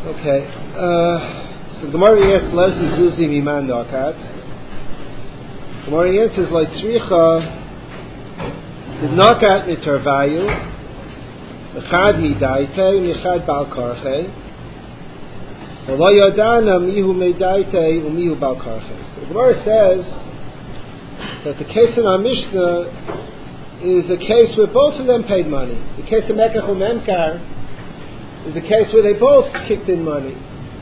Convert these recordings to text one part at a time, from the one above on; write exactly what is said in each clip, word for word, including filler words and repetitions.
Okay. Uh, so the Gemara asks, Lezi Zuzi Miman Nokat. The Gemara answers, like Tzricha, the Nokat Mitarvayu, Mechad Midaite, Mechad Bal Karche, V'lo Yodana Mihu Midaite, Umihu Bal Karche. The Gemara says that the case in our Mishnah is a case where both of them paid money. The case of Mekach Umemkar is the case where they both kicked in money.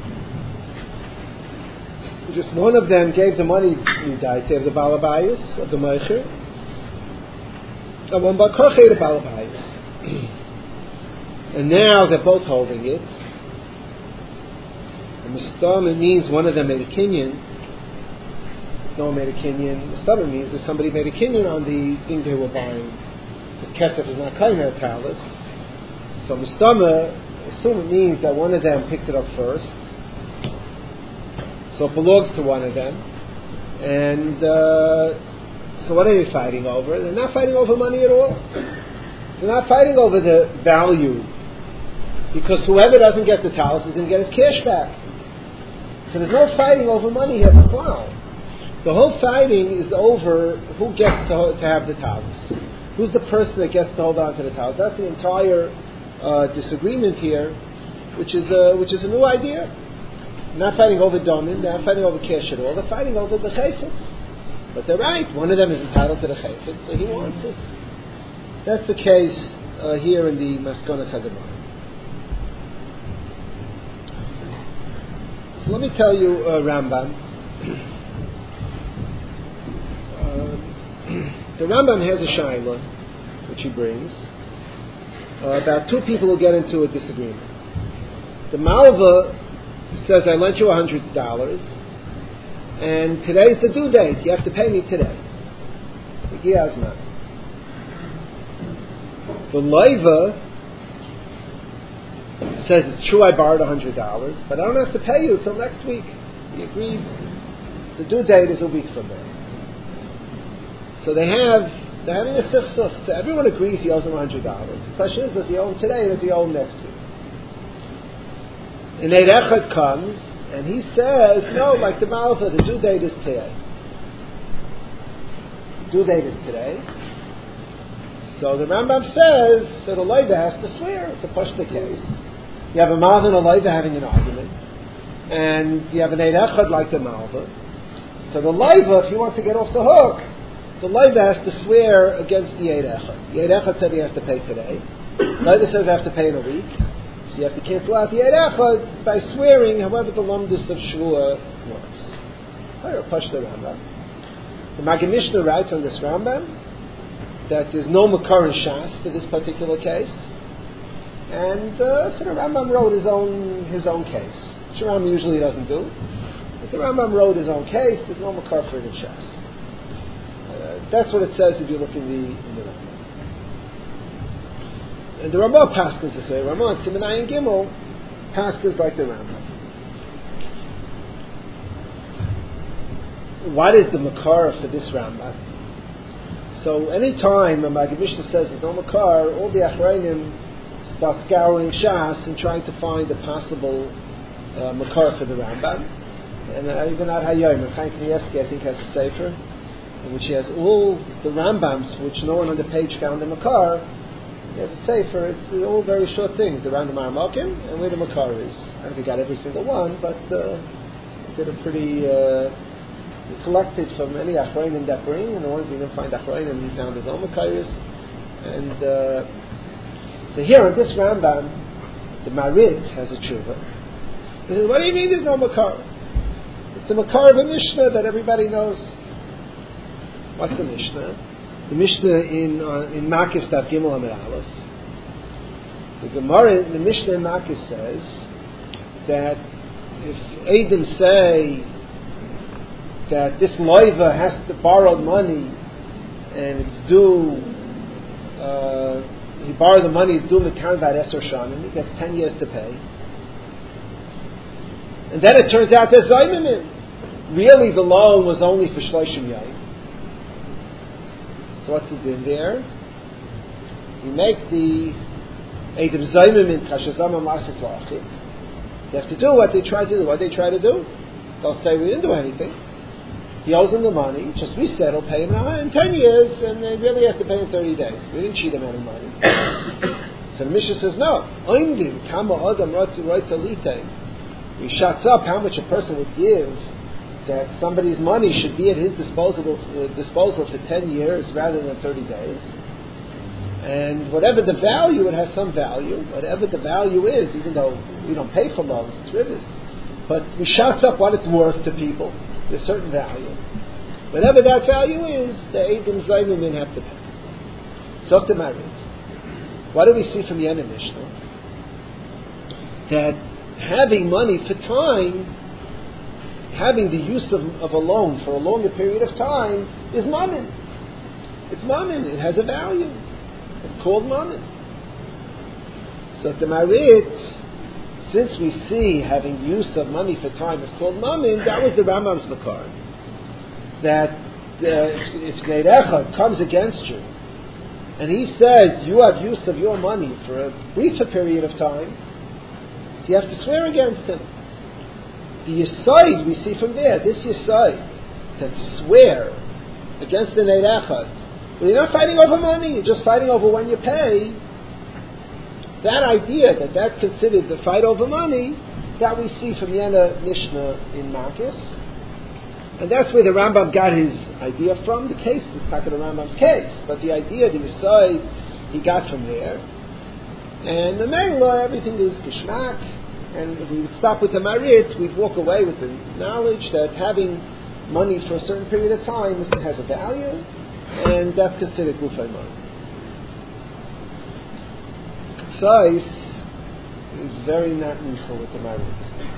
Just one of them gave the money to the Balabayas of the Meicher, and one Bakarche the Balabayas. And now they're both holding it. And Mistama means one of them made a kinyan. No one made a kinyan. Mistama means that somebody made a kinyan on the thing they were buying. The Kesef is not kind of a talus. So Mistama, assume it means that one of them picked it up first, so it belongs to one of them. And uh, so what are they fighting over? They're not fighting over money at all. They're not fighting over the value, because whoever doesn't get the talus is going to get his cash back. So there's no fighting over money here. Wow. The whole fighting is over who gets to, to have the talus. Who's the person that gets to hold on to the talus? That's the entire Uh, disagreement here, which is a, which is a new idea. Not fighting over domin, they're not fighting over cash at all. They're fighting over the chayfetz. But they're right. One of them is entitled to the chayfetz, so he wants it. That's the case uh, here in the Maskonas HaGemara. So let me tell you, uh, Rambam. uh, the Rambam has a shaila which he brings. Uh, about two people who get into a disagreement. The Malva says, I lent you a hundred dollars, and today's the due date. You have to pay me today. The Leiva says, it's true I borrowed a hundred dollars, but I don't have to pay you until next week. He agreed. The due date is a week from now. So they have They're having a sifsuf. So everyone agrees he owes him one hundred dollars. The question is, does he owe him today or does he owe him next week? And Eid Echad comes and he says, no, like the Malva, the due date is today. The due date is today. So the Rambam says that a Leiva has to swear. It's a Pashta case. You have a Malva and a Leiva having an argument, and you have an Eid Echad like the Malva. So the Leiva, if you want to get off the hook, the Leiva has to swear against the Eid Echad. The Eid Echad said he has to pay today. The Leiva says I have to pay in a week. So you have to cancel out the Eid Echad by swearing however the Lumdus of Shua works. Pashta Rambam. The Maggid Mishnah writes on this Rambam that there's no Makar in Shas for this particular case. And uh, so the Rambam wrote his own his own case. Which the Rambam usually doesn't do. But the Rambam wrote his own case. There's no Makar for it in Shas. That's what it says if you look in the in the Rambam. And the Ramah paskins to say, Ramah Simonai and Gimel paskins like the Rambam. What is the Makar for this Rambam? So any time a Maggid Mishnah says there's no Makar, all the Achrayim start scouring Shas and trying to find a possible uh, Makar for the Rambam. And uh, even at Hayom, Chaim Kanievsky I think has a sefer, which has all the Rambams, which no one on the page found in Makar. He has a sefer. It's all very short things. The Rambam Aramokim and where the Makar is. I don't think I got every single one, but uh, did a pretty uh, collected from any Achrayim that bring, and the ones he didn't find Achrayim, he found his own Makaris. And uh, so here on this Rambam, the Marid has a tshuva. He says, what do you mean there's no Makar? It's a Makar of a Mishnah that everybody knows. What's the Mishnah? The Mishnah in uh, in Makis Daf Gimel Amid Aleph. The Gemara, the Mishnah in Makis says that if Eidim say that this Leiva has to borrow money and it's due, uh, he borrowed the money, it's due Mekan Vad Esor Shanim, he gets ten years to pay. And then it turns out there's Zaymim. Really, the loan was only for Shloshim Yom. So what's he doing there? You make the Eidim Zaymim in Kashazam Amasis Lachit. They have to do what they try to do. What they try to do? They'll say, we didn't do anything. He owes them the money, just we said he'll pay him in ten years, and they really have to pay in thirty days. We didn't cheat him out of money. So the Mishnah says, no. He shuts up how much a person would give that somebody's money should be at his disposal, uh, disposal for ten years rather than thirty days. And whatever the value, it has some value. Whatever the value is, even though we don't pay for loans, it's rivers. But we shout up what it's worth to people. There's certain value. Whatever that value is, the Eidim Zaymumin have to pay. So to Marit. What do we see from the end of Mishnah? That having money for time, having the use of, of a loan for a longer period of time, is mammon. It's mammon. It has a value. It's called mammon. So the Marit, since we see having use of money for time is called mammon, that was the Rambam's makar. That uh, if Neid Echad comes against you, and he says you have use of your money for a briefer period of time, so you have to swear against him. The Yesod we see from there, this Yesod, to swear against the Neid Echad. Well, you're not fighting over money, you're just fighting over when you pay. That idea, that that's considered the fight over money, that we see from Yena Mishnah in Makis. And that's where the Rambam got his idea from. The case is talking the Rambam's case. But the idea, the Yesod, he got from there. And the Mela, everything is Gishmak. And if we would stop with the Marit, we'd walk away with the knowledge that having money for a certain period of time has a value, and that's considered Gufay money. Ksais is very not neutral with the Marit.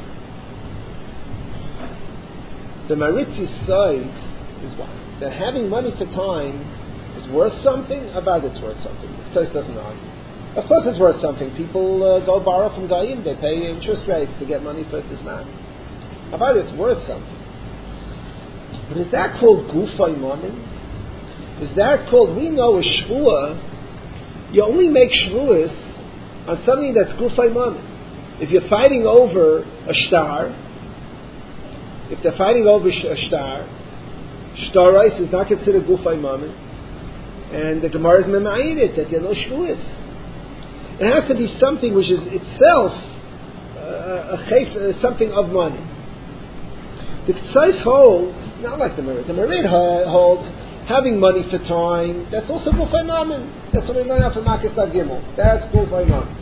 The Marit's side is what? That having money for time is worth something, about it's worth something. Ksais doesn't argue. Of course it's worth something. People uh, go borrow from Goyim, they pay interest rates to get money for this man. About it's worth something. But is that called Gufay money? Is that called, we know a shvuah, you only make shvuahs on something that's gufay money. If you're fighting over a shtar, if they're fighting over a shtar, shtarais is not considered gufay money, and the Gemara is memayid it, that there are no shvuahs. It has to be something which is itself uh, a chayf, uh, something of money. The Ksais holds, not like the Merit, the Merit holds having money for time, that's also Gufay Mammon. That's what we learn out from Makis Gimel. That's Gufay Mammon.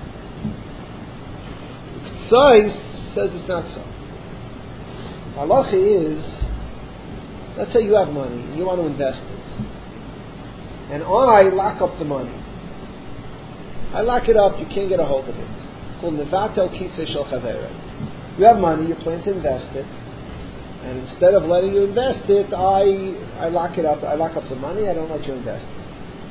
Ksais says it's not so. Halacha is, let's say you have money and you want to invest it. And I lock up the money. I lock it up, you can't get a hold of it. It's called Nevatel Kisei Shel Chavera. You have money, you plan to invest it. And instead of letting you invest it, I I lock it up. I lock up the money. I don't let you invest it.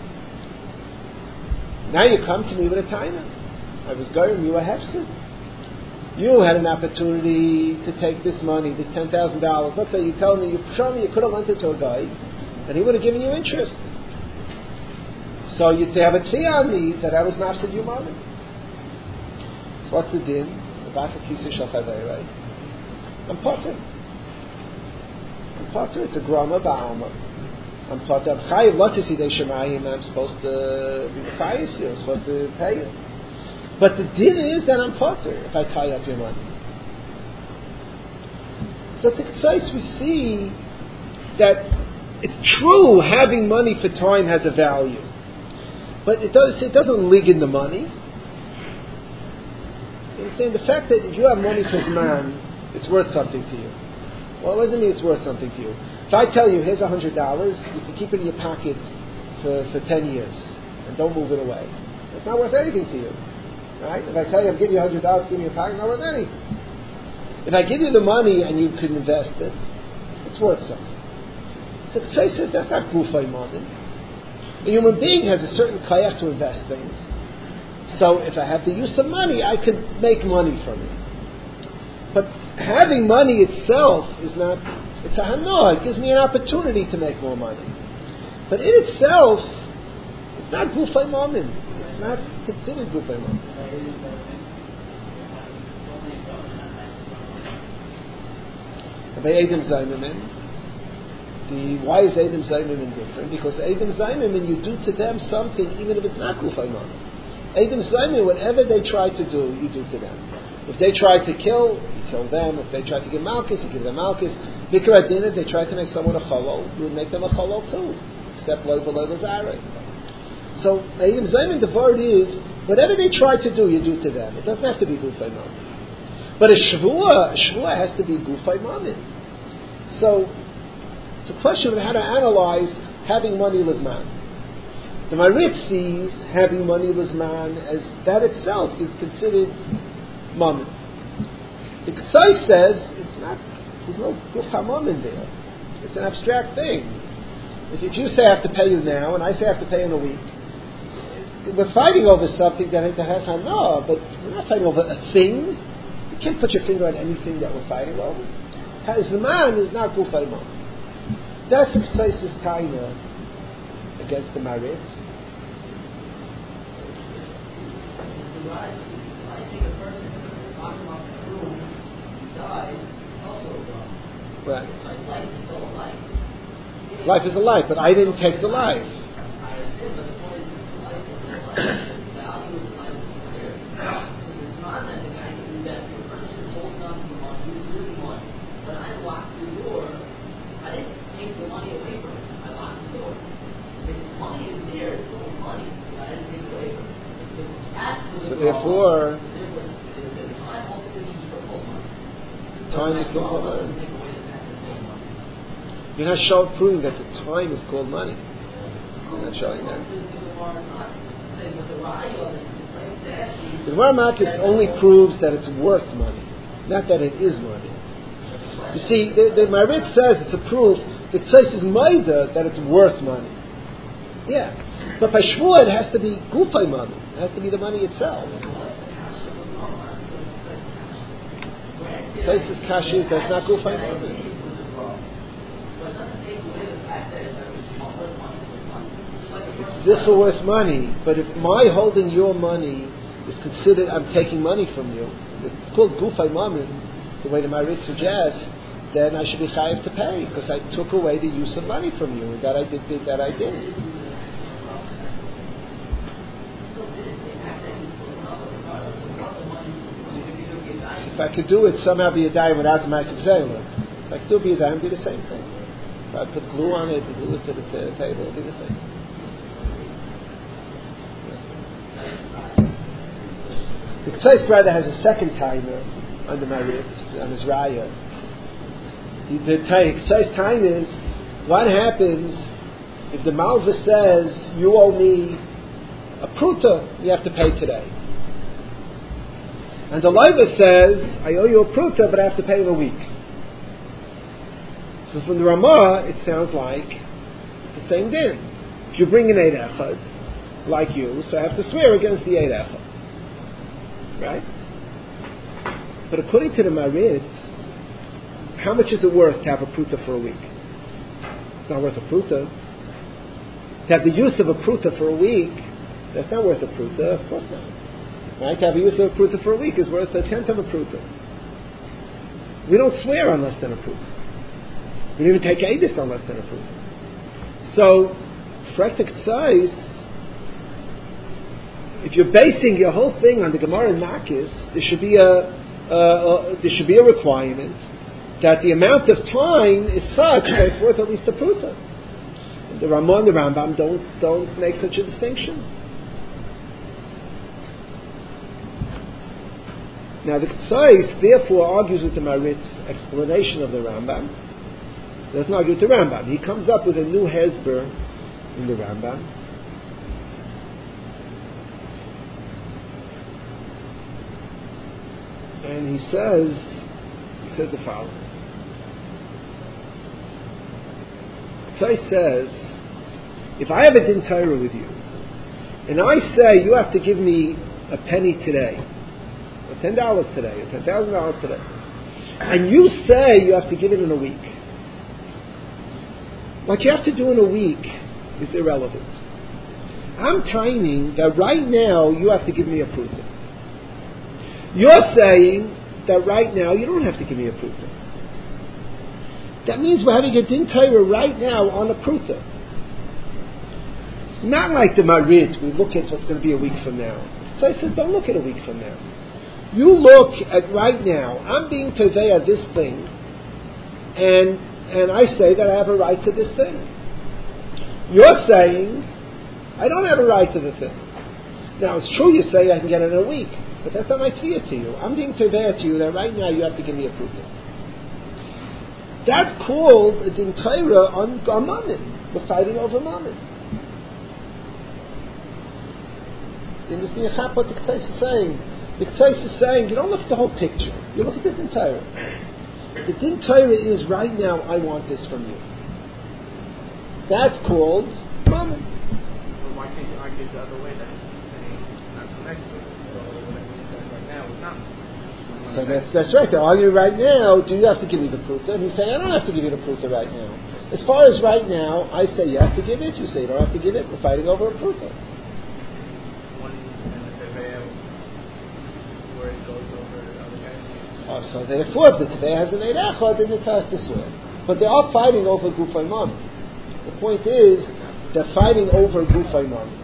Now you come to me with a timer. I was going. You were hefsid. You had an opportunity to take this money, this ten thousand dollars. Let's say you tell me, you show me, you could have lent it to a guy, and he would have given you interest. So you have a tvi on me that I was mafsid you money. So what's the din? The back of Kisei Shel Chavei, right? I'm potter. I'm potter. It's a grama ba'alma. I'm potter. I'm chayiv lotisi de shemayim. I'm supposed to be pious you. I'm supposed to pay you. But the din is that I'm potter if I tie up your money. So at the Ksais we see that it's true having money for time has a value. But it does it doesn't lig in the money. You understand? The fact that if you have money for Zman, it's worth something to you. Well, what does it mean it's worth something to you? If I tell you, here's a hundred dollars, you can keep it in your pocket for, for ten years and don't move it away. It's not worth anything to you. Right? If I tell you I'm giving you a hundred dollars, give me your pocket, it's not worth anything. If I give you the money and you can invest it, it's worth something. So Ksai says that's not gufay modin. A human being has a certain kayach to invest things. So if I have the use of money, I could make money from it. But having money itself is not, it's a hanoah. It gives me an opportunity to make more money. But in itself, it's not gufay modin. It's not considered gufay modin. By Eidim Zaymimin, the why is Eidim Zaymimin different? Because Eidim Zaymimin, you do to them something even if it's not Gufay Mammon. Eidim Zaymimin, whatever they try to do, you do to them. If they try to kill, you kill them. If they try to give Malchus, you give them Malchus. Bikar Adina, they try to make someone a Cholol, you would make them a Cholol too. Except Loy V'Loy L'Zarei. So, Eidim Zaymimin, the word is, whatever they try to do, you do to them. It doesn't have to be Gufay Mammon. But a Shvuah, a Shvuah has to be Gufay Mammon. So, it's a question of how to analyze having money Lizman. The Marit sees having money Lizman as that itself is considered Mammon. The Ketzai says it's not, there's no Guf HaMammon there. It's an abstract thing. If you say I have to pay you now, and I say I have to pay in a week, we're fighting over something that, that has Hana, but we're not fighting over a thing. You can't put your finger on anything that we're fighting over. Zman is not Guf HaMammon. That's Ketzai's taina against the Marit. Right. Life is still a life. Life is a life, but I didn't take the life. I understand, but the point is, the life is a life. The value of life is clear. So it's not that the guy can do that. The person is holding on to the money, he's really money. When I locked the door, I didn't take the money away from him. I locked the door. If the money is there, it's still money. I didn't take it away from him. So therefore, the time ultimately is still full money. Time is still full money. You're not showing, proving that the time is called money. You're not showing that. The Gemara Makis only proves that it's worth money, not that it is money. You see, the, the Marit says it's a proof that Tzais is Maida that it's worth money. Yeah. But by Shvuah it has to be Gufay money. It has to be the money itself. Tzais is Kashi, that's not Gufay money. It's this or worth money, but if my holding your money is considered, I'm taking money from you, it's called Gufay Mammon, the way the Marit suggests, then I should be chayiv to pay, because I took away the use of money from you, and that I did, that I did. If I could do it somehow be a dime without the Ma'aseh Gzeila, if I could do it be a dime, it'd be the same thing. If I put glue on it and glue it to the t- table, it'd be the same. The Ketzai's brother has a second timer on the Marit, on his Raya. The, the Ketzai's time is, what happens if the Malva says, you owe me a pruta, you have to pay today. And the Leiva says, I owe you a pruta, but I have to pay in a week. So from the Ramah, it sounds like it's the same din. If you bring an Eid Echad, like you, so I have to swear against the Eid Echad. Right? But according to the Marit, how much is it worth to have a pruta for a week? It's not worth a pruta. To have the use of a pruta for a week, that's not worth a pruta. Of course not. Right? To have the use of a pruta for a week is worth a tenth of a pruta. We don't swear on less than a pruta. We don't even take edus on less than a pruta. So, Frektik Tzais, if you're basing your whole thing on the Gemara and Makis, there should be a uh, uh, there should be a requirement that the amount of time is such that it's worth at least a pruta. The Ramah and the Rambam don't don't make such a distinction. Now the Ketzais therefore argues with the Marit's explanation of the Rambam. He doesn't argue with the Rambam. He comes up with a new hezber in the Rambam. And he says, he says the following. Ketzai says, if I have a din Torah with you, and I say you have to give me a penny today, or ten dollars today, or ten thousand dollars today, and you say you have to give it in a week, what you have to do in a week is irrelevant. I'm timing that right now you have to give me a pruta. You're saying that right now you don't have to give me a pruta. That means we're having a din Torah right now on a pruta. Not like the Marid, we look at what's going to be a week from now. So I said, don't look at a week from now. You look at right now, I'm being Tovei this thing, and and I say that I have a right to this thing. You're saying, I don't have a right to the thing. Now, it's true you say I can get it in a week, but that's not my tviyah to you. I'm being Tovei to you that right now you have to give me a proof. That's called a din Torah on, on Mammon. We're fighting over Mammon. You understand what the Ketzais is saying? The Ketzais is saying, you don't look at the whole picture. You look at the din Torah. The din Torah is, right now, I want this from you. That's called Mammon. Well, why can't you argue the other way then? Saying, not connected to it. So, whatever you said right now is not. So that's, that's right. They're arguing right now, do you have to give me the pruta? And he's saying, I don't have to give you the pruta right now. As far as right now, I say you have to give it. You say you don't have to give it. We're fighting over a pruta. Oh, so therefore, if the Tevei has an Eid Echad, then it has this way. But they are fighting over Gufay Mammon. The point is, they're fighting over Gufay Mammon.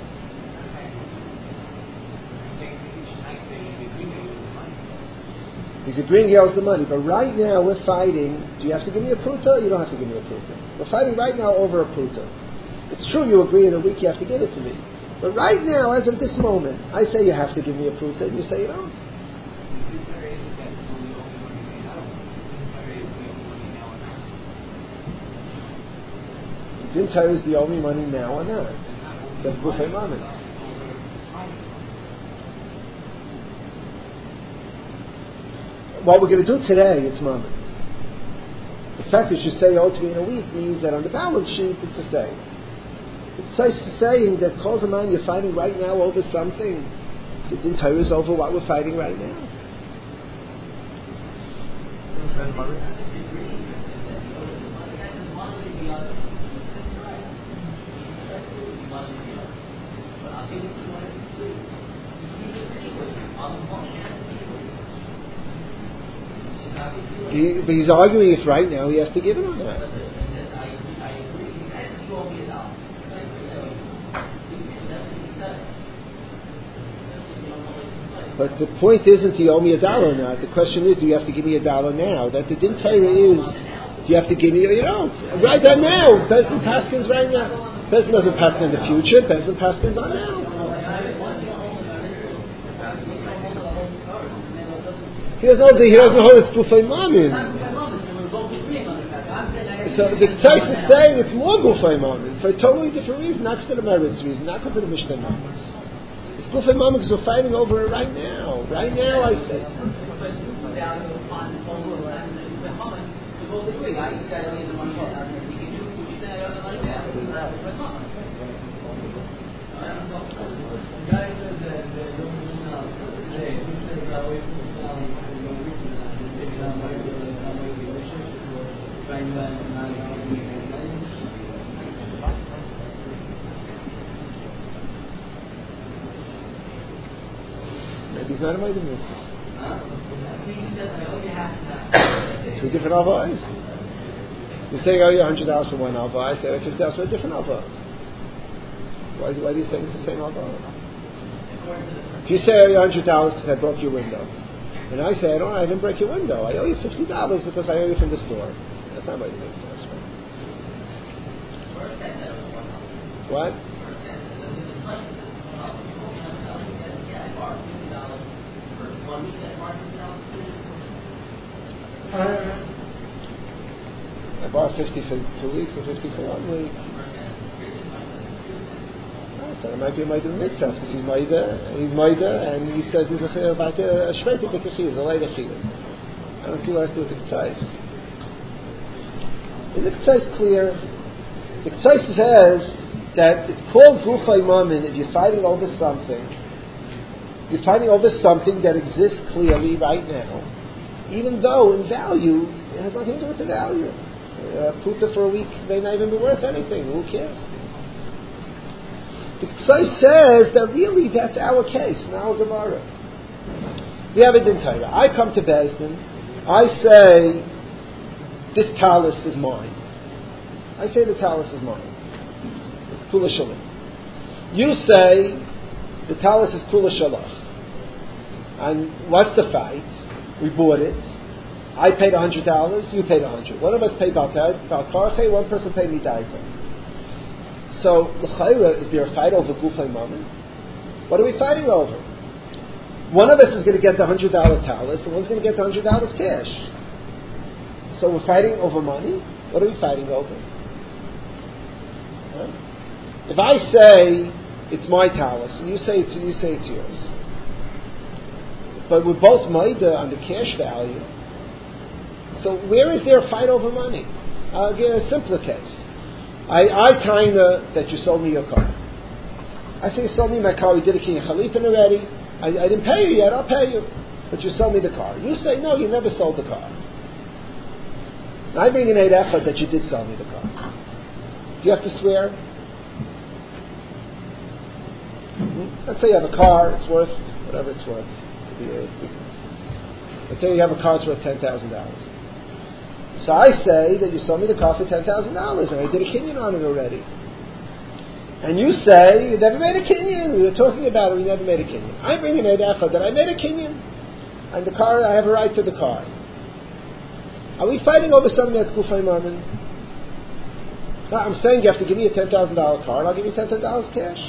He's agreeing he owes the money, but right now we're fighting, do you have to give me a pruta? You don't have to give me a pruta. We're fighting right now over a pruta. It's true you agree in a week you have to give it to me. But right now, as of this moment, I say you have to give me a pruta, and you say you don't. Din Torah is the only money now or not. That's Gufay Mammon. What we're going to do today, it's Mammon. The fact that you say you owe to me in a week means that on the balance sheet, it's the same. It's saying that calls a man you're fighting right now over something. The Din Torah is over what we're fighting right now. He, but he's arguing if right now he has to give it or not. But the point isn't do you owe me a dollar or not. The question is, do you have to give me a dollar now? That the din Torah is, do you have to give me, you know, right now. Bezin Paskins right now. Bezin doesn't Paskin in the future. Bezin Paskins on now. He doesn't know, he doesn't hold it's Gufay Mammon. So the Ketzais is saying it's more Gufay Mammon for a totally different reason, not for the Merit's reason, not because of the Mishnah Mammon. It's Gufay Mammon because we're fighting over it right now. Right now, I say. Maybe he's not a mighty move. Two different avos. You say, oh, you one hundred dollars for one avo. I say, fifty dollars for a different avo. Why, why do you say it's the same avo? If you say, oh, you one hundred dollars because I broke your window. And I say, I don't, I didn't break your window. I owe you fifty dollars because I owe you from the store. That's not mighty move. What? I bought fifty for two weeks or fifty for one week. I said it might be a Maida Mitzvah because he's Maida, he's Maida, and he says he's a about a Shveta B'Kachir, a light Achir. I don't see what I have to do with the Ketzais. In the Ketzais clear, the Ketzais says that it's called Gufay Mammon if you're fighting over something. You're fighting over something that exists clearly right now, even though in value it has nothing to do with the value. A pruta for a week may not even be worth anything. Who cares? The Ketzais says that really that's our case, in our Gemara. We have a din Torah. I come to Bezdin. I say, this talus is mine. I say the talus is mine. It's kula shalim. You say the talus is kula shalach. And what's the fight? We bought it. I paid a hundred dollars. You paid a hundred. One of us paid balkarche. One person paid midaita. So l'chayra, is there a fight over gufay mammon? What are we fighting over? One of us is going to get the hundred dollar talus, and one's going to get the hundred dollars cash. So we're fighting over money. What are we fighting over? Huh? If I say it's my talus, and you say it's you say it's yours, but we're both maida on the cash value. So where is there a fight over money? I'll give a simpler case. I, I kinda that you sold me your car. I say you sold me my car. We did a kinyan chalipin already. I, I didn't pay you yet. I'll pay you, but you sold me the car. You say no, you never sold the car. I bring in eight effort that you did sell me the car. Do you have to swear? Mm-hmm. Let's say you have a car. It's worth whatever it's worth. Let's say you have a car that's worth ten thousand dollars. So I say that you sold me the car for ten thousand dollars, and I did a kinyan on it already. And you say you never made a kinyan. We were talking about it. We never made a kinyan. I bring in a effort that I made a kinyan, and the car. I have a right to the car. Are we fighting over something that's gufay mammon? No, I'm saying you have to give me a ten thousand dollar car, and I'll give you ten thousand dollars cash.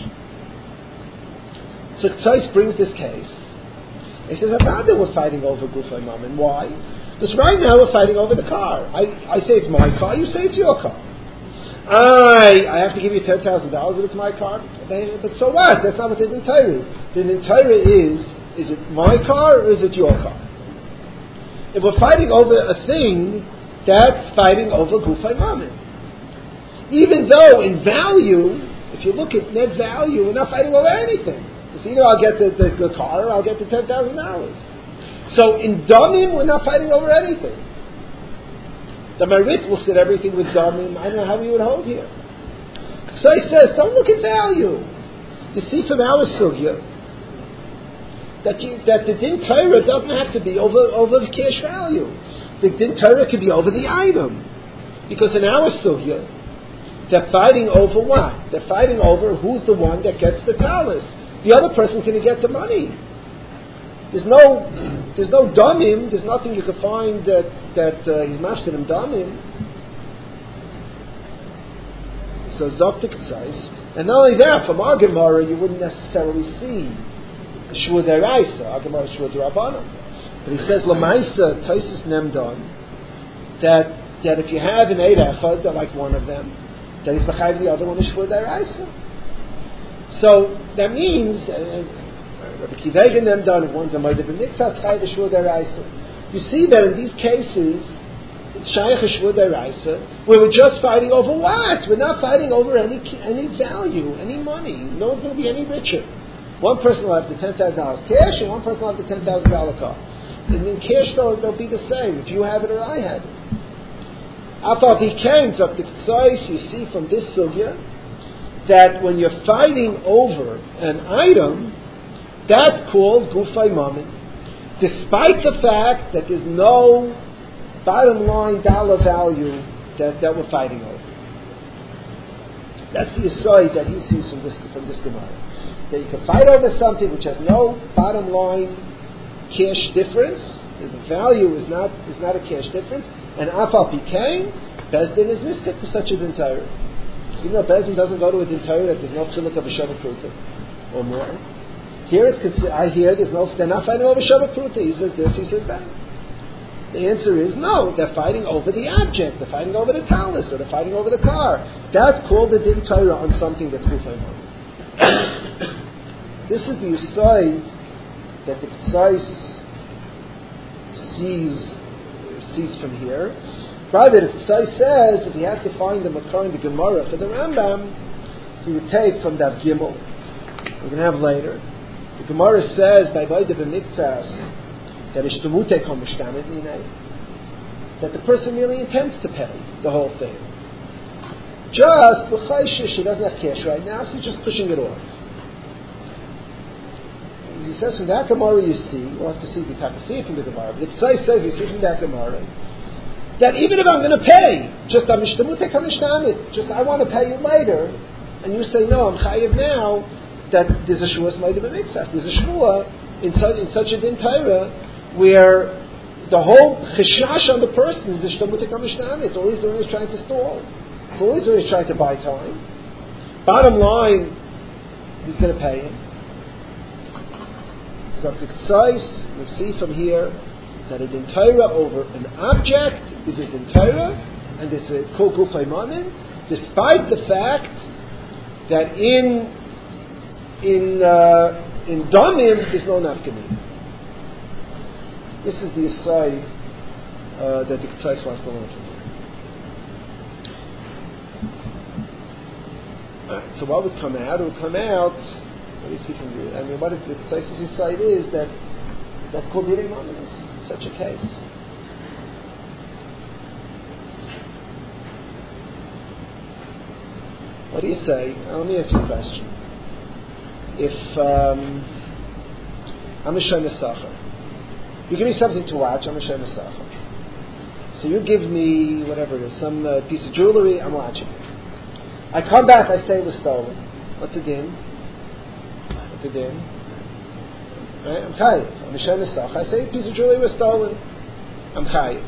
So Tzais brings this case. He says, "I'm not that we're fighting over gufay mammon. Why? Because right now we're fighting over the car. I, I say it's my car, you say it's your car. I I have to give you ten thousand dollars if it's my car. But so what? That's not what the Torah is. The Torah is, is it my car or is it your car? If we're fighting over a thing, that's fighting over gufay mammon. Even though in value, if you look at net value, we're not fighting over anything. It's either I'll get the, the, the car or I'll get the ten thousand dollars. So in damim, we're not fighting over anything. The Marit looks at everything with damim. I don't know how we would hold here. So he says, don't look at value. You see from our sugya that you, that the din Torah doesn't have to be over over the cash value. The din Torah could be over the item, because in our sugya they're fighting over what? They're fighting over who's the one that gets the talus. The other person's going to get the money. There's no, there's no damim. There's nothing you can find that that uh, he's mafsid him damim. So zoktik says, and not only that, from our Gemara you wouldn't necessarily see shua deraisa. Our Gemara is shua derabbanan. But he says lamaisa taisus nemdon that that if you have an eight echad, like one of them, then he's b'chayv the other one is shua deraisa. So that means. Uh, You see that in these cases, it's shaykh shvur deraisa, where we're just fighting over what? We're not fighting over any any value, any money. No one's going to be any richer. One person will have the ten thousand dollars cash, and one person will have the ten thousand dollar car. And in cash, though, they'll be the same if you have it or I have it. After became the tzais, you see from this sugya that when you're fighting over an item, that's called gufay mammon, despite the fact that there's no bottom line dollar value that, that we're fighting over. That's the aside that he sees from this from this Gemara. That you can fight over something which has no bottom line cash difference. The value is not is not a cash difference, and afal became Bezdin is niskat to such a din Torah. Even though Bezdin doesn't go to a din Torah that there's no chilik of a shavah pruta or more. Here it's consider, I hear there's no, they're not fighting over Shabbat Pruta. He says this, he says that. The answer is no, they're fighting over the object, they're fighting over the talus, or they're fighting over the car. That's called the din Torah on something that's gufay mammon. This is the aside that the Tzais sees, sees from here. Rather, the Tzais says if he had to find the Makar in the Gemara for the Rambam, he would take from Dav Gimel, we're going to have later. The Gemara says by Baida b'Miktsas that ishtamute kol mishtamet minay, that the person really intends to pay the whole thing. Just b'chayshish, he doesn't have cash right now, so he's just pushing it off. He says from that Gemara you see, we'll have to see if we can see it from the Gemara, but the Tzai says you see from that Gemara that even if I'm going to pay, just amishtamute kamishtamit, just I want to pay you later, and you say no, I'm chayiv now, that there's a shuas ma'ida b'mitzvah. There's a shua in such, in such a din Torah where the whole cheshash on the person is the shtamute kamishtamit. All he's doing is trying to stall. So all he's doing is trying to buy time. Bottom line, he's going to pay him. So the Ksais, we see from here that a din Torah over an object is a din Torah, and it's a kol gufay mamin, despite the fact that in in uh, in damim there's no nafkamina. This is the aside uh, that the Ksais wants to learn from here. Right, so what would come out? It would come out. What do you see from the? I mean, what is the Ksais' side is that that's called direi mamin. Such a case. What do you say? Now, let me ask you a question. If um, I'm a shomer sacher, you give me something to watch. I'm a shomer sacher. So you give me whatever it is, some uh, piece of jewelry. I'm watching it. I come back. I say it was stolen. What's the din? What's the din? Right? I'm chayiv. I'm a shomer sacher. I say a piece of jewelry was stolen. I'm chayiv.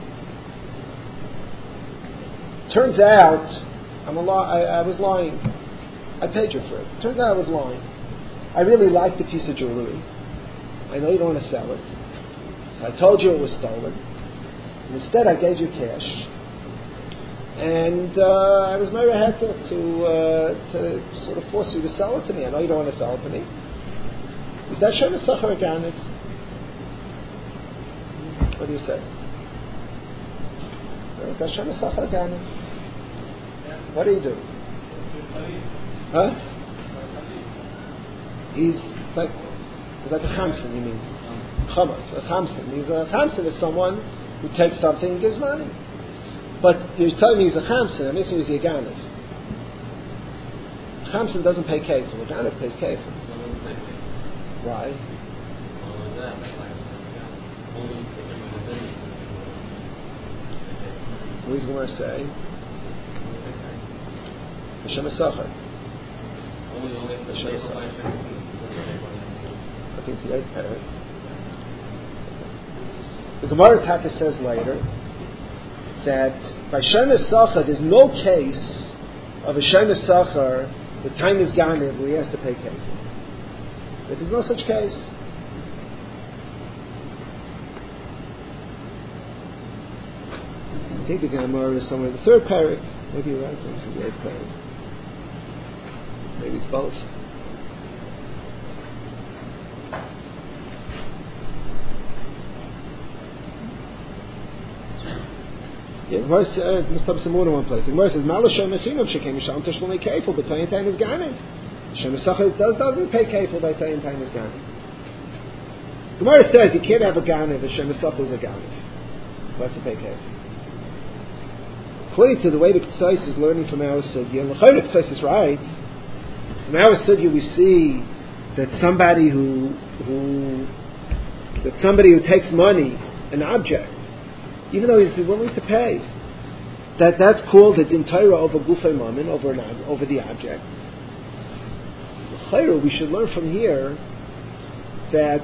Turns out I'm a li- I, I was lying. I paid you for it. Turns out I was lying. I really liked the piece of jewelry. I know you don't want to sell it. So I told you it was stolen. And instead I gave you cash. And uh, I was married to, to, uh, to sort of force you to sell it to me. I know you don't want to sell it to me. Is that shomer sacher or ganav? What do you say? Is that shomer sacher or ganav? What do you do? Huh? He's like, like a chamsin, you mean? Chamas, a chamsin. He's a chamsin is someone who takes something and gives money. But you're telling me he's a chamsin, that makes him he's a ganav. Chamsin doesn't pay kefil, a ganav pays kefil. Why? What is Gemara say? Shomer sacher. I think the eighth parak. The Gemara Taka says later that by shomer sacher there's no case of a shomer sacher the time is ganav where he has to pay kefil. But there's no such case. I think the Gemara is somewhere in the third parak. Maybe you're right. This is the eighth parak. Maybe it's both. Yeah, the Gemara says, uh, must some more in one place. The Gemara says, "Mala shomer chinam shekem yisham tishlamei kefil, but tayin tayin is ganav." Shomer sacher does doesn't pay kefil by tayin tayin is ganav. The Gemara says you can't have a ganav if shomer sacher is a ganav. You have to pay kefil. According to the way the Ksais is learning from our sugya, and the Ksais is right. From our sugya, we see that somebody who who that somebody who takes money, an object, even though he's willing to pay, that that's called a din Torah over gufay mamin, over an, over the object. We should learn from here that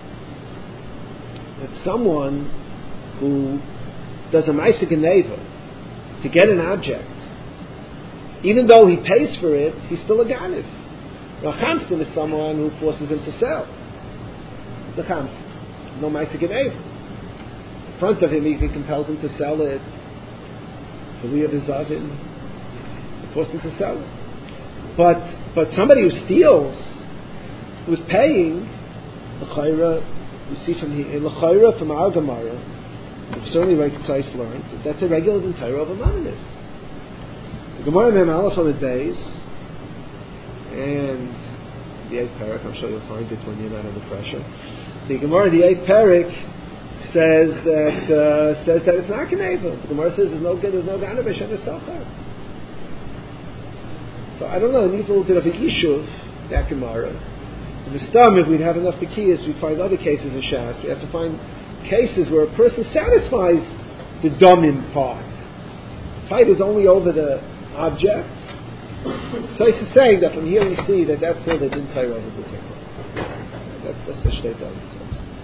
that someone who does a ma'aseh geneva to get an object, even though he pays for it, he's still a ganav. Now, chamsin is someone who forces him to sell. The chamsin, no ma'aseh geneva. In front of him, he compels him to sell it. So we have his oven, he forces him to sell it. But but somebody who steals, who's paying, l'chayra, we see from the l'chayra from our Gemara, certainly Rei Ksais learned that that's a regular din Torah of a mamonis. The Gemara Mem Aleph on the days, and the eighth parak, I'm sure you'll find it when you're not under pressure. The Gemara, the eighth parak, says that uh, says that it's not geneva. The Gemara says there's no there's no ganav b'shomer sacher. So I don't know. It needs a little bit of an issue that Gemara. In the stomach, we'd have enough bekiyas. We'd find other cases in Shas. We have to find cases where a person satisfies the domim part. Tight is only over the object. So he's saying that from here we see that that's where they didn't tie over the thing. That's, that's the state of it.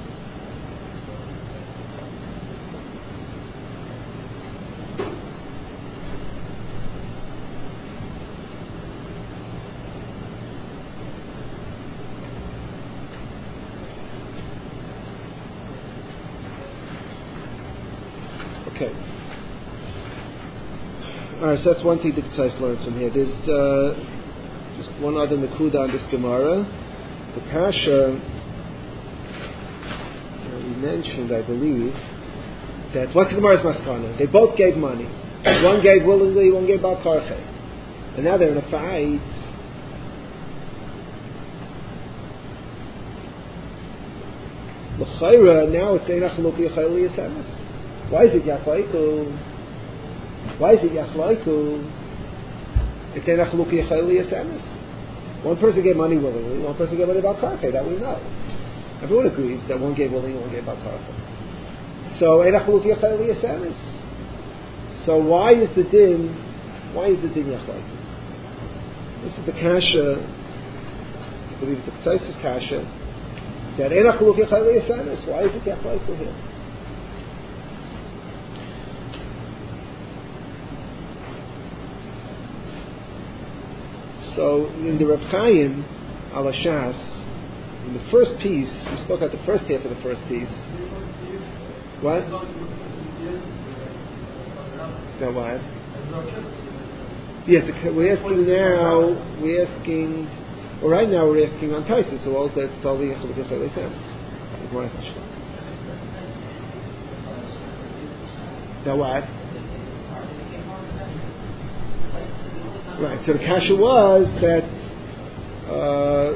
Okay. Alright, so that's one thing the Ketzais learns from here. There's uh, just one other Nakuda on this Gemara. The Kasha, uh, we mentioned, I believe, that what's the Gemara's Maskana? They both gave money. One gave willingly, one gave Bal Karche. And now they're in a fight. L'chayra, now it's Einach Lupi Yachayli Yasemis. Why is it Yachlaiku? Why is it Yachlaiku? It's Einach Lupi Yachayli Yasemis. One person gave money willingly, one person gave money Bal Karche, that we know. Everyone agrees that one gave willingly, one gave Bal Karche. So Einach Lupi Yachayli Yasemis. So why is the din, why is the din Yachlaiku? This is the Kasha, I believe it's the Ketzais' Kasha, that Einach Lupi Yachayli Yasemis. Why is it Yachlaiku here? So in the Reb Chaim Al Shas, in the first piece, we spoke about the first half of the first piece. What? That what? Yes, we're asking now. We're asking. Well, right now we're asking on Taisus. So all that Tzali Yachal Yachal Yisem. That what? Right, so the kasha was that uh,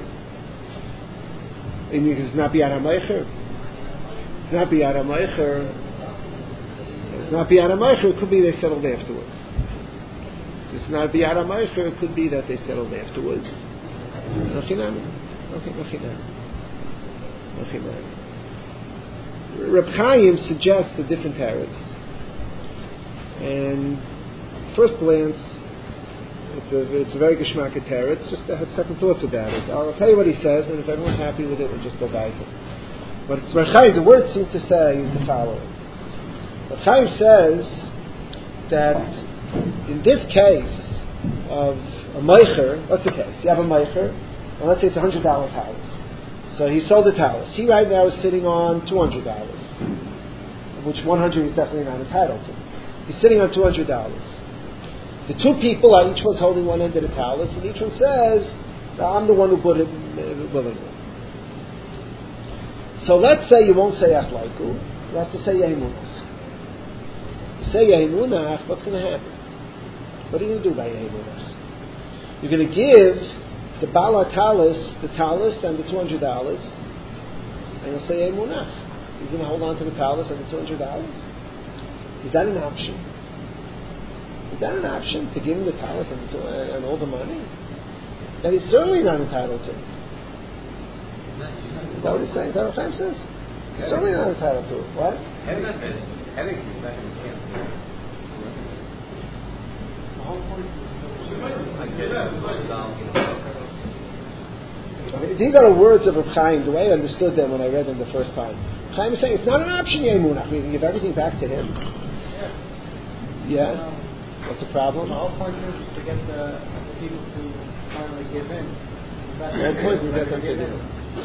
it's not biyad ha'meicher. It's not biyad ha'meicher. It's not biyad ha'meicher. It could be they settled afterwards. It's not biyad ha'meicher. It could be that they settled afterwards. Nachinami. Okay, nachinami. Nachinami. Reb Chaim suggests a different teretz, and first glance. It's a, it's a very geschmack teretz. Just to have second thoughts about it. I'll tell you what he says, and if everyone's happy with it, we'll just go back. But it's Reb Chaim, the word seems to say is the following. Reb Chaim says that in this case of a meicher, what's the case? You have a meicher, and let's say it's a hundred dollar talus. So he sold the talus. He right now is sitting on two hundred dollars, which one hundred is definitely not entitled to. He's sitting on two hundred dollars. The two people are each one's holding one end of the talus, and each one says, I'm the one who put it willingly. So let's say you won't say Achlaiku, you have to say Yehimunach. You say Yehimunach, what's going to happen? What are you going to do by Yehimunach? You're going to give the Bala talus, the talus and the two hundred dollars, and you'll say Yehimunach. He's going to hold on to the talus and the two hundred dollars? Is that an option? Is that an option to give him the talus and, the, uh, and all the money? That he's certainly not entitled to. Is that what he's saying? Is that what Chaim says? He's certainly not entitled to it. What? Okay, these are the words of Reb Chaim, the way I understood them when I read them the first time. Chaim is saying it's not an option, Yemunach. We can give everything back to him. Yeah. What's the problem? The whole point is to get the, the people to finally give in. The whole point is to get them to give in.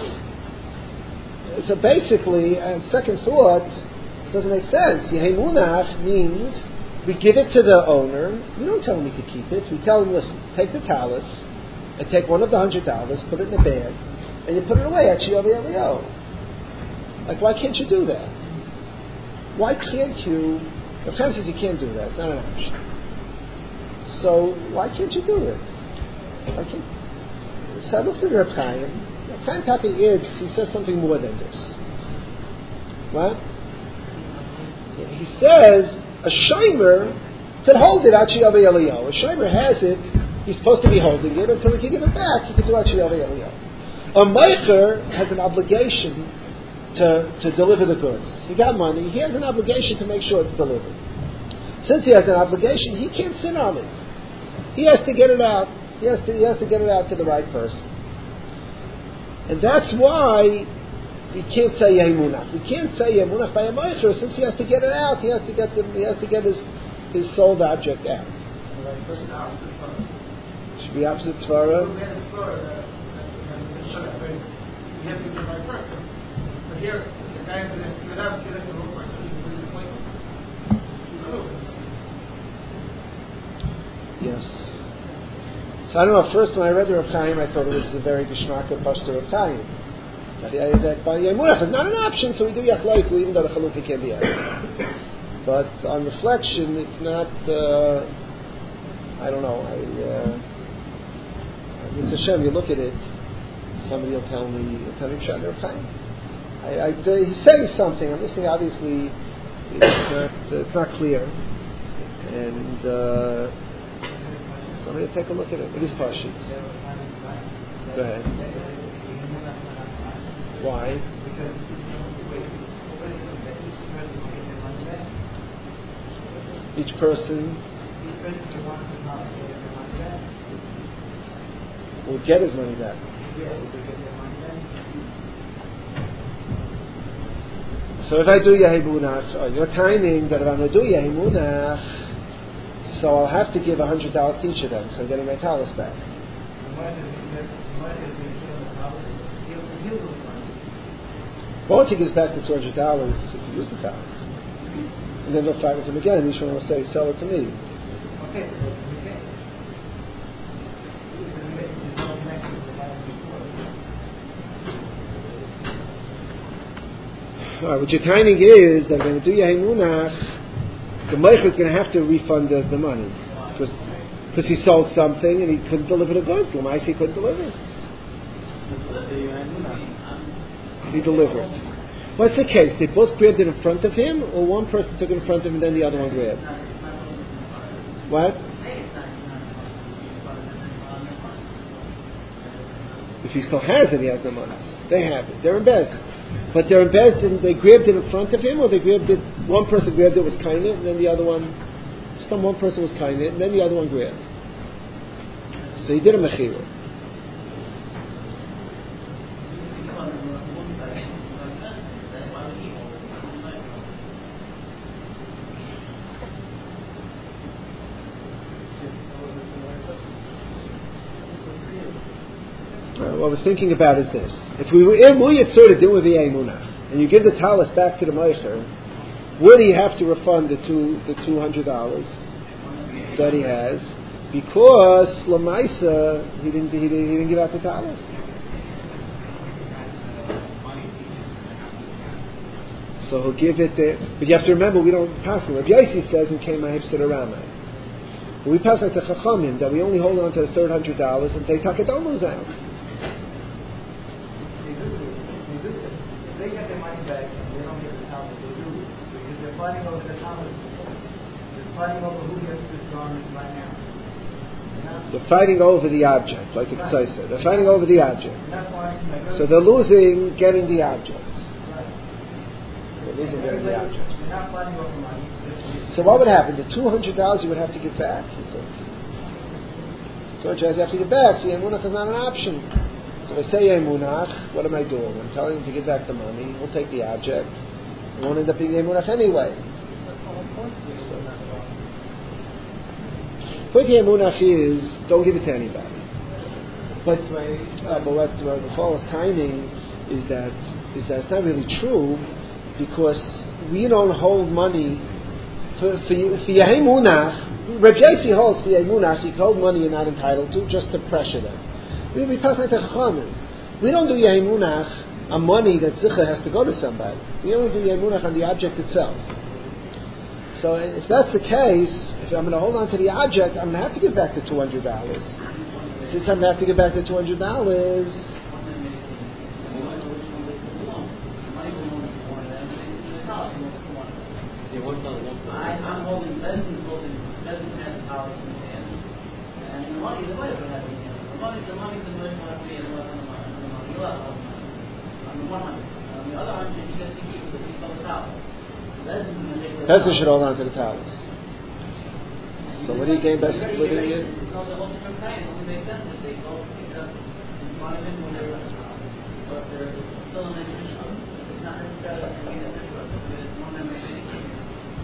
So basically, on second thought, it doesn't make sense. Yemunach means we give it to the owner. We don't tell him he could keep it. We tell him, listen, take the talus and take one of the hundred dollars, put it in a bag, and you put it away at Shiov Elio. Like, why can't you do that? Why can't you? The Chaim says you can't do that. It's not an option. So why can't you do it? Why can't? So I looked at Reb Chaim. Reb Chaim Taki Idz, he says something more than this. What? He says a shomer can hold it at Shiov Elio. A shomer has it. He's supposed to be holding it until he can give it back. He can do at Shiov Elio. A meicher has an obligation to, to deliver the goods. He got money. He has an obligation to make sure it's delivered. Since he has an obligation, he can't sit on it. He has to get it out. He has to, he has to get it out to the right person. And that's why we can't say Yehimunach. We can't say Yehimunach by a Moicher, since he has to get it out. He has to get the, he has to get his, his sold object out. Should be opposite Svara. You have to be the right person. So here, the guy has to give it out, give it to the wrong person. Yes. So I don't know, first when I read the Rav Chaim, I thought it was a very Geshmaka Pashta Rav Chaim. That, that by Yemunach is not an option, so we do Yachloiku, even though the Chalukah can be added. But on reflection, it's not, uh, I don't know, I, uh, it's a shame, you look at it, somebody will tell me, will tell me Pshat Rav Chaim. I, I, uh, he's saying something, I'm listening, obviously, it's not, uh, it's not clear. And, uh, somebody will take a look at it. It is Pashut. Go ahead. Why? Each person will get his money back. So if I do Yehimunach, oh, you're timing that if I'm going to do Yehimunach, so I'll have to give one hundred dollars to each of them, so I'm getting my talis back. Once he gives back the two hundred dollars, if you use the talis. And then they'll fight with him again, and each one will say, sell it to me. Okay. All right, what your timing is that when you do Yehimunach, the Meicher is going to have to refund the, the money because because he sold something and he couldn't deliver the goods. Lamais he couldn't deliver. He delivered. What's the case? They both grabbed it in front of him, or one person took it in front of him and then the other one grabbed? What? If he still has it, he has the money. They have it. They're in bed. But they're in bed and they grabbed it in front of him, or they grabbed it, one person grabbed it, was kind of, and then the other one, some one person was kind of, and then the other one grabbed. So he did a mechira. What we're thinking about is this. If we were in Muyatzur to do with the Yemunach, and you give the talis back to the Meicher, would he have to refund the two the two hundred dollars that he has? Because Lamaisa he didn't he didn't, he didn't give out the talis. So he'll give it there. But you have to remember, we don't pass it. Rabbi Yossi says in Kema Hipsid Aramai, we pass like the Chachamim that we only hold on to the third hundred dollars and they take it don't lose out. Fighting over the Talmud. They're fighting over who gets this garment right now. They're fighting over the object, like the Ksai said. They're fighting over the object. So they're losing getting the object. They're losing getting the object. So what would happen? The two hundred dollars you would have to give back. So you have to give back. So Yemunach is not an option. So if I say Yemunach, what am I doing? I'm telling him to give back the money. We'll take the object. It won't end up being Yemunach anyway. Point of Yemunach is, don't give it to anybody. But, uh, but what uh, the false timing is that is that it's not really true, because we don't hold money for for, for Yemunach. Reb Yossi holds for Yemunach, you can hold money you're not entitled to, just to pressure them. We we pass like the Chachamim. We don't do Yemunach on money that Zicha has to go to somebody. We only do Yemunach on the object itself. So if that's the case, if I'm going to hold on to the object, I'm going to have to give back the two hundred dollars. Since I'm going to have to give back the two hundred dollars, I'm holding, Ben's holding, Ben has dollars in his hand, and the money, the money has in his hand. The money, the money, the money, the money, the money, the money, the money, the money, on the one hundred. On the other hundred, he gets to keep because he sold the towel. Bezin should hold on to the towels. So what do you gain by splitting it? No, the whole different kind. It only makes sense if they both pick it up in front of him when they're left out. But they're still in the issue. It's not necessarily to be a difference. It's one that makes any case.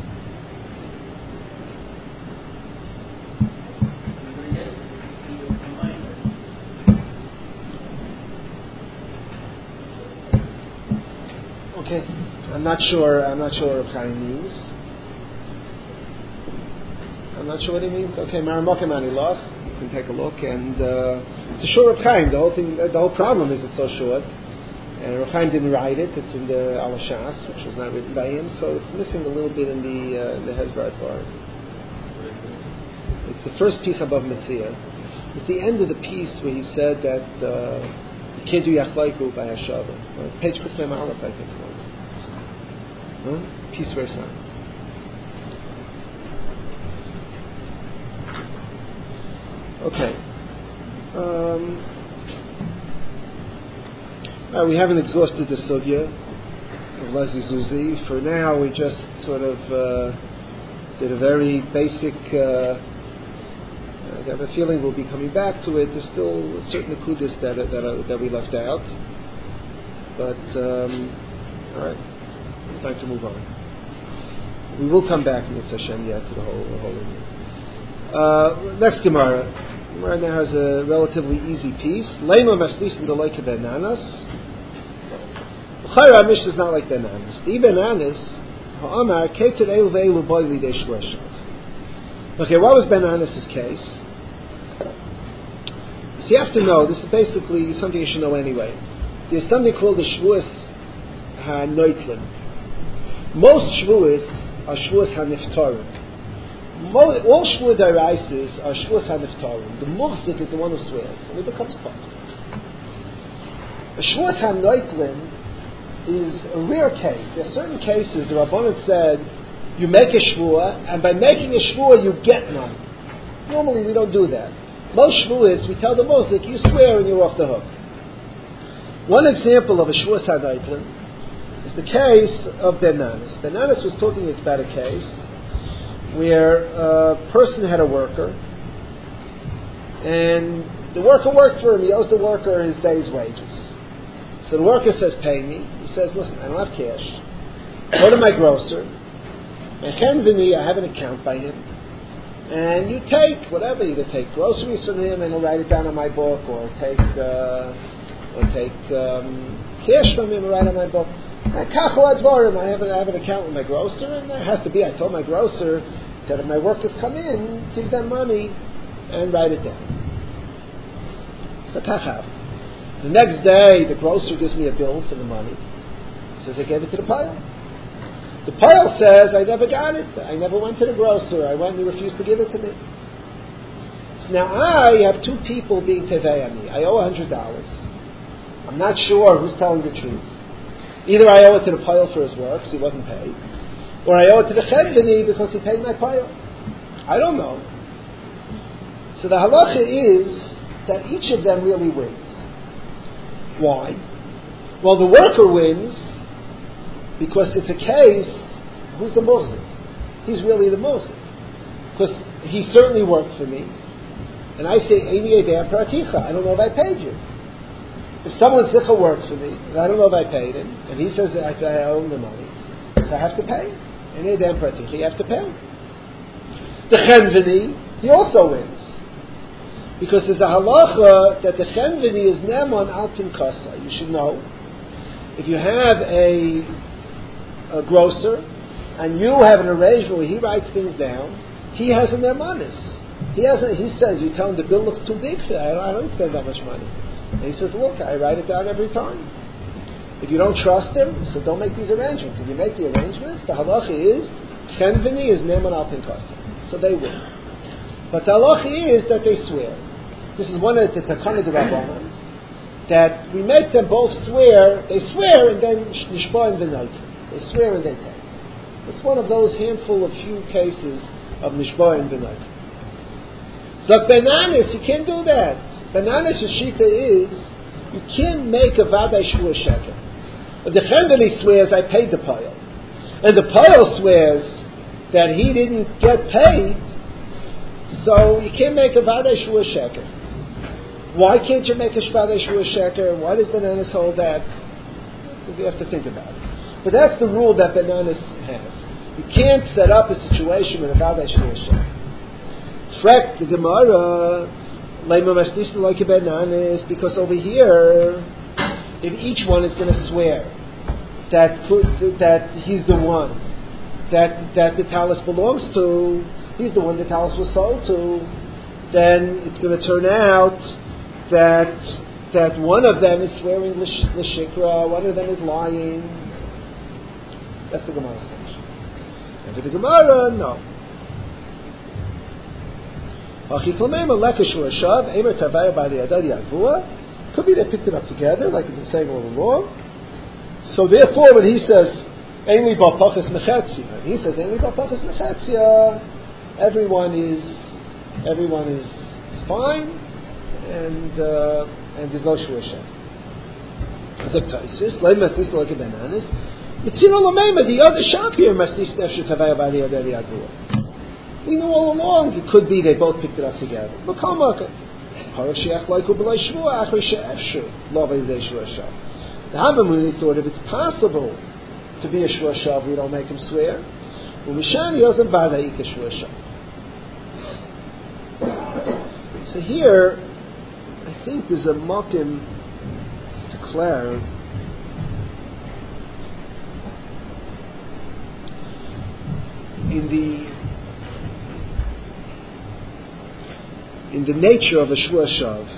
Okay, I'm not sure. I'm not sure what Chaim means. I'm not sure what he means. Okay, Maramokim Anilach. You can take a look, and uh, it's a short Reb Chaim. The whole thing, the whole problem is it's so short, and Reb Chaim didn't write it. It's in the Alashas, which was not written by him, so it's missing a little bit in the uh, in the Hezbollah part. It's the first piece above Metzia. It's the end of the piece where he said that uh, you can't do Yachlaiku by Hashava. Right? Page Kuftem Aleph, I think. Huh? Piece versa. Okay. Um, uh, we haven't exhausted the sugya of Leslie Zuzi. For now, we just sort of uh, did a very basic. Uh, I have a feeling we'll be coming back to it. There's still certain akudis that that are, that we left out, but um, all right. Time to move on. We will come back in the Hashem yet to the whole the whole thing. Uh, next Gemara. Gemara now has a relatively easy piece. Lema maslis in the lake of bananas. L'chayra Mishnah is not like bananas. The bananas ha'amar keted elu ve'elu boy lidei shvushav. Okay, what was bananas' case? So you have to know. This is basically something you should know anyway. There's something called the shvuas ha'noitlim. Most shvuas are shvuas haniftarim. All shvuas deraises are shvuas haniftarim. The muhzik is the one who swears, and he becomes part. A shvuas hanoitlim is a rare case. There are certain cases the Rabbanan said you make a shvua, and by making a shvua you get none. Normally we don't do that. Most shvuas we tell the muhzik you swear and you're off the hook. One example of a shvuas hanoitlim is the case of Bananas. Bananas was talking about a case where a person had a worker, and the worker worked for him. He owes the worker his day's wages. So the worker says, pay me. He says, listen, I don't have cash. Go to my grocer, and Chen Vini, I have an account by him, and you take whatever, either take groceries from him and he'll write it down on my book, or take uh, or take um, cash from him and write on my book. I have, an, I have an account with my grocer, and it has to be, I told my grocer that if my workers come in, give them money and write it down. So kachav. The next day, the grocer gives me a bill for the money. He says, I gave it to the pile. The pile says, I never got it. I never went to the grocer. I went and he refused to give it to me. So now I have two people being tevei on me. I owe one hundred dollars. I'm not sure who's telling the truth. Either I owe it to the pile for his work, because he wasn't paid, or I owe it to the chedvini because he paid my pile. I don't know. So the halacha is that each of them really wins. Why? Well, the worker wins because it's a case, who's the muhzik? He's really the muhzik. Because he certainly worked for me, and I say, Eini Edei Praticha, I don't know if I paid you. If someone's zicha works for me, and I don't know if I paid him, and he says that I owe him the money, so I have to pay. And he have to pay. The chenvini, he also wins. Because there's a halacha that the chenvini is neman al pinkasa. You should know, if you have a, a grocer, and you have an arrangement where he writes things down, he has an nemanis. He has a, he says, you tell him the bill looks too big for that, I don't spend that much money. And he says, look, I write it down every time. If you don't trust him, so don't make these arrangements. If you make the arrangements, the halacha is, chenvini is neman al pinkasa. So they win. But the halacha is that they swear. This is one of the takana de rabbanan, that we make them both swear, they swear and then nishba and v'nait. They swear and they take. It's one of those handful of few cases of nishba and v'nait. So bananas, you can't do that. Bananas' shita is, you can't make a vaday shvua sheker. If the Chenbeni swears, I paid the Payal. And the Payal swears that he didn't get paid, so you can't make a Vadei Shvua Sheker. Why can't you make a Vadei Shvua Sheker? Why does Benanis hold that? You have to think about it. But that's the rule that Benanis has. You can't set up a situation with a Vadei Shvua Sheker. Trek the Gemara, Leima Masnisna like a Benanis, because over here, if each one is going to swear that that he's the one that that the talus belongs to, he's the one the talus was sold to, then it's going to turn out that that one of them is swearing l'shikra, one of them is lying. That's the Gemara's position. And for the Gemara, no. Could be they picked it up together, like we've been saying all along. So therefore, when he says "Einli ba'pachas mechetzia," he says "Einli ba'pachas mechetzia," everyone is everyone is fine, and uh, and there's no shvua sheker. Zok Taisus, leim masnis like a bananas. Mitzino l'meima, the other shapir masnis nefshe tavaya b'ali adeli agua. We knew all along it could be they both picked it up together. Look how much. The Havamuni thought if it's possible to be a shvua shav, we don't make him swear. So here, I think there's a mokim to declare in the in the nature of a shvua shav.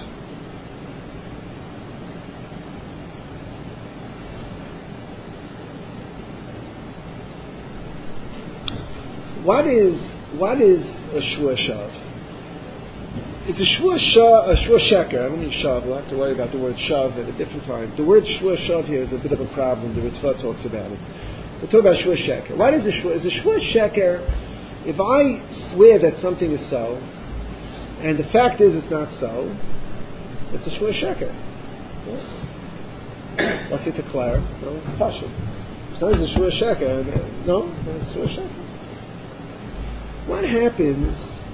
What is what is a shvua shav? It's a shvua shav, a shvua sheker. I don't mean shav. We'll have to worry about the word shav at a different time. The word shvua shav here is a bit of a problem. The Ritva talks about it. We'll talk about shvua sheker. What is a shvua? Is a shvua sheker? If I swear that something is so, and the fact is it's not so, it's a shvua sheker. What's it declare? No, it's pasha. It's not a shvua sheker. No, it's a shvua sheker. What happens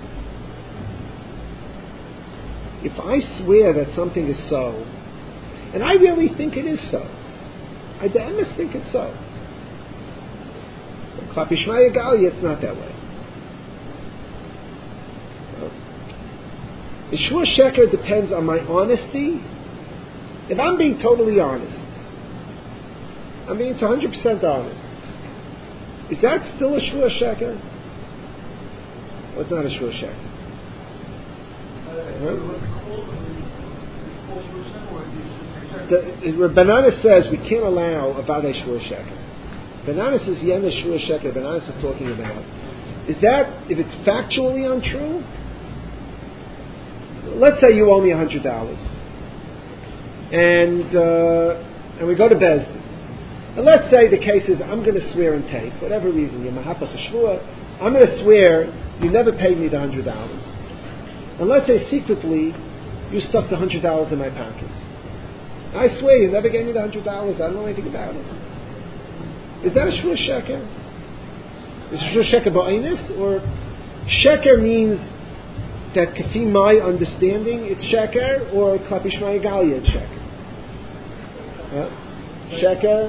if I swear that something is so, and I really think it is so? I almost think it's so. Klapi Shmaya Gali, it's not that way. The shvua sheker depends on my honesty. If I'm being totally honest, I'm being one hundred percent honest, is that still a shvua sheker? Well, it's not a shvua sheker. The Benanis says we can't allow a vadei shvua sheker. Benanis is yen the shvua sheker. Benanis is talking about. Is that if it's factually untrue? Let's say you owe me a hundred dollars, and uh, and we go to Bezdin, and let's say the case is I'm going to swear and take whatever reason you're mahapach shvua. I'm going to swear you never paid me the hundred dollars, and let's say secretly you stuck the hundred dollars in my pocket. I swear you never gave me the hundred dollars. I don't know anything about it. Is that a shvua sheker? Is a shvua sheker ba'inus, or sheker means that kafi my understanding it's sheker, or klapi shmaya galia it's sheker? Huh? Sheker.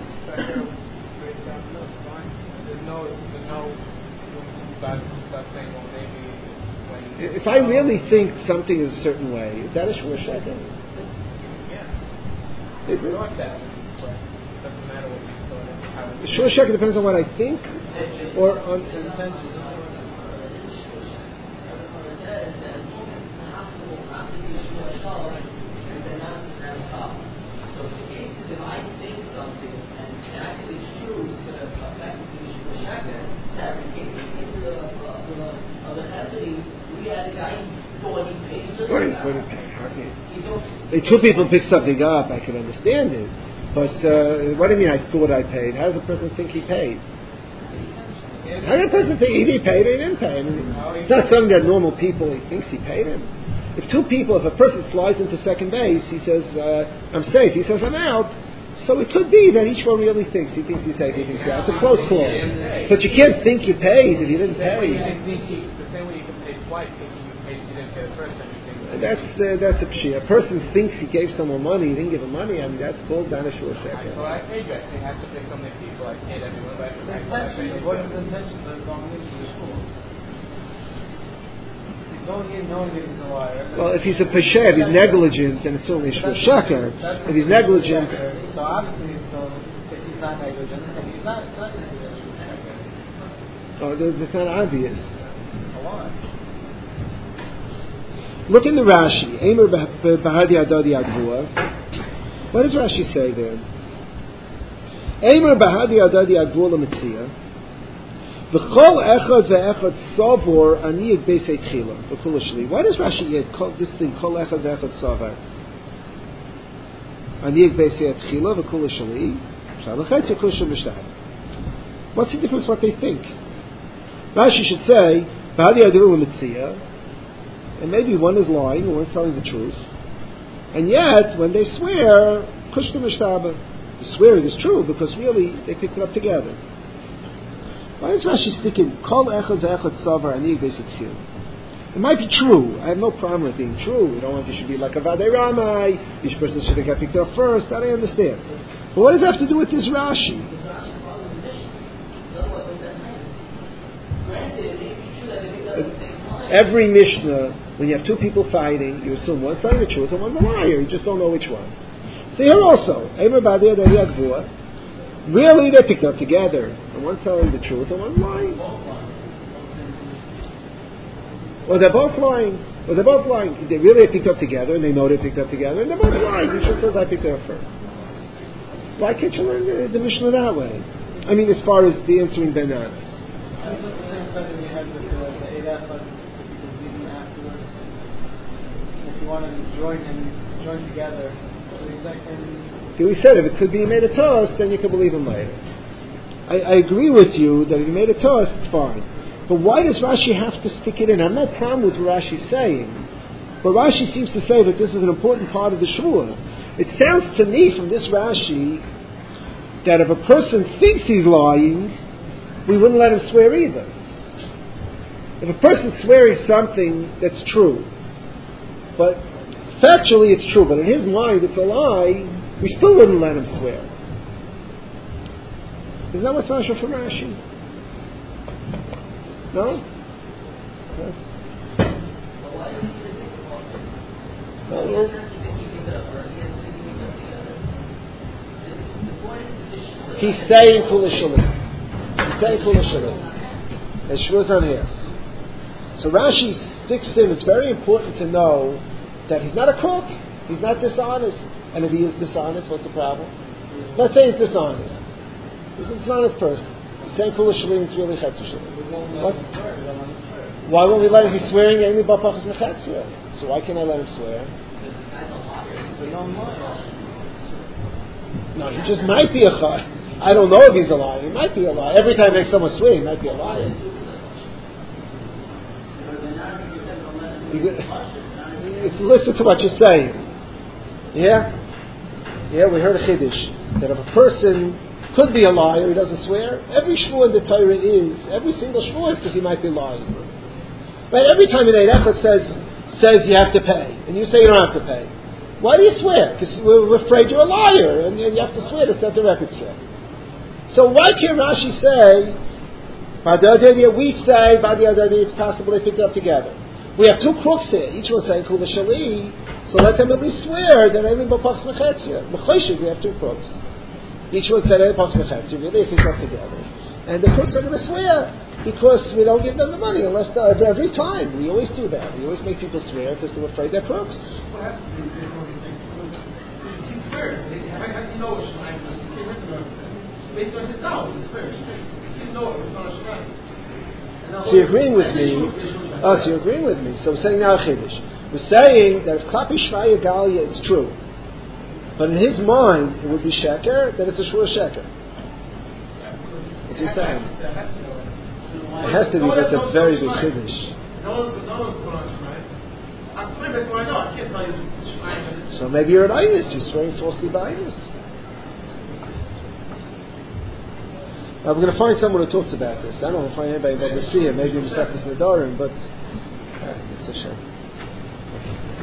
There's no, there's no start saying, well, maybe when. If I really think something is a certain way, is that a shvua sheker? Yeah. Is it? Thought that, but it doesn't matter what you thought. It's how it's. The shvua sheker depends on what I think, or on. So the case is if I think something and actually it's true, it's going to affect the shvua sheker. That's the case. In the case of the of the of the Hebrew, we had a guy who thought he paid. What is what is If two people pick something up, I can understand it. But uh, what do you mean? I thought I paid. How does a person think he paid? How does a person think he paid or he didn't pay? I mean, it's not something that normal people he thinks he paid him. If two people, if a person flies into second base, he says, uh, I'm safe. He says, I'm out. So it could be that each one really thinks. He thinks he's safe, he thinks he's out. It's a close call. But you can't think you paid if you didn't pay. The same way you can pay twice thinking you paid, you didn't pay the first time. That's uh, that's a pshia. A person thinks he gave someone money, he didn't give him money. I mean, that's called danish or second. So I paid you. I think I have to pay so many people. I paid everyone. But I paid what is the intention of going into the school? He's going in knowing that he's a liar. Well, if he's a pesher, if he's negligent, then it's certainly a sheker. If he's negligent, so obviously, so if he's not negligent, then he's not not going to be a sheker. Oh, it's not obvious. Why? Look in the Rashi. Eimer b'hadi adadi agvua. What does Rashi say there? Eimer b'hadi adadi agvua l'metzia. V'chol echad ve'echad savor ani yed beisei tchila. V'kula shli. Why does Rashi add this thing? Kol echad ve'echad savor ani yed beisei tchila. V'kula shli. Shalachetz yakush mishtah. What's the difference? What they think? Rashi should say b'hadi adadi l'metzia. And maybe one is lying, one's telling the truth. And yet, when they swear, kushta mishtaba, the swearing is true because really they picked it up together. Why is Rashi sticking kol echad ve'echad savar ani b'seitchil? It might be true. I have no problem with being true. You don't want it should be like a vadei ramai. Each person should have got picked up first. That I understand. But what does that have to do with this Rashi? Every Mishnah, when you have two people fighting, you assume one's telling the truth and one's a liar. You just don't know which one. So here also, really they picked up together, and one's telling the truth and one's lying. Or they're both lying. Or they're both lying. They really picked up together, and they know they picked up together, and they're both lying. Each one says, I picked it up first. Why can't you learn the, the Mishnah that way? I mean, as far as the answering bananas. Want to join him, join together. So he's like, and we said if it could be made a toast, then you can believe him later. I, I agree with you that if he made a toast, it's fine. But why does Rashi have to stick it in? I have no problem with what Rashi's saying. But Rashi seems to say that this is an important part of the Shvuah. It sounds to me from this Rashi that if a person thinks he's lying, we wouldn't let him swear either. If a person swears something that's true, but factually it's true, but in his mind it's a lie, we still wouldn't let him swear. Isn't that what's Rashi from Rashi? No? Okay. He's saying Kula Shalim. He's saying Kula Shalim. As Shvuah's on here. So Rashi sticks in. It's very important to know that he's not a crook. He's not dishonest. And if he is dishonest, what's the problem? Let's say he's dishonest. He's a dishonest person. He's saying Kula Shalim, it's really Chetzu Shalim. What? Why won't we let him be swearing? Any bapachas mechetzia. So why can't I let him swear? No, he just might be a chai. I don't know if he's a liar. He might be a liar. Every time there's someone swear, he might be a liar. If you listen to what you're saying, yeah, yeah, we heard a chiddush that if a person could be a liar, he doesn't swear. Every shvuah in the Torah is every single shvuah is because he might be lying. But every time an Eid Echad says says you have to pay, and you say you don't have to pay, why do you swear? Because we're afraid you're a liar, and you have to swear to set the record straight. So why can't Rashi say, we say, it's possible they picked it up together. We have two crooks here. Each one saying Kula Shali, so let them at least swear that Eilim B'Pachs Mechetzia. B'Choshik, we have two crooks. Each one said Eilim B'Pachs Mechetzia. Really, they picked up together. And the crooks are going to swear because we don't give them the money unless the, every time. We always do that. We always make people swear because they're afraid they're crooks. What happens to you he swears. How does he know it's Shemaim? Based on his knowledge, he swears. He didn't know it was not a Shemaim. So you're agreeing with me. Oh, so you're agreeing with me. So we're saying now Chiddush. We're saying that if Klapi Shvaya Galia, it's true. But in his mind, it would be Sheker, then it's a Shvuah Sheker. What's he saying? It has to be, but it's a very big Chiddush. No one's going on Shemaim. I swear that's why I know. I can't tell you Shemaim. So maybe you're an Einus. You're swearing falsely by Einus. Uh, we're going to find someone who talks about this. I don't want to find anybody about the Sia, maybe in Mesechus Nedarim, but uh, it's a shame. Okay.